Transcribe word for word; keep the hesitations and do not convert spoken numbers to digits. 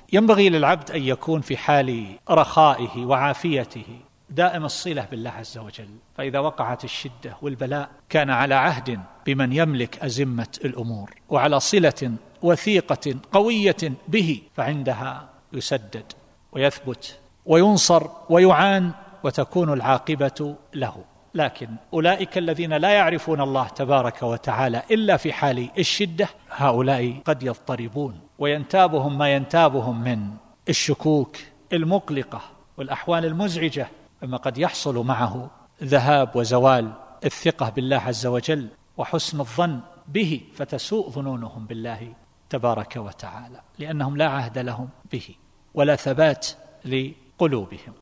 ينبغي للعبد أن يكون في حال رخائه وعافيته دائم الصلة بالله عز وجل، فإذا وقعت الشدة والبلاء كان على عهد بمن يملك أزمة الأمور وعلى صلة وثيقة قوية به، فعندها يسدد ويثبت وينصر ويعان وتكون العاقبة له. لكن أولئك الذين لا يعرفون الله تبارك وتعالى إلا في حال الشدة، هؤلاء قد يضطربون وينتابهم ما ينتابهم من الشكوك المقلقة والأحوال المزعجة، فما قد يحصل معه ذهاب وزوال الثقة بالله عز وجل وحسن الظن به، فتسوء ظنونهم بالله تبارك وتعالى، لأنهم لا عهد لهم به ولا ثبات لقلوبهم.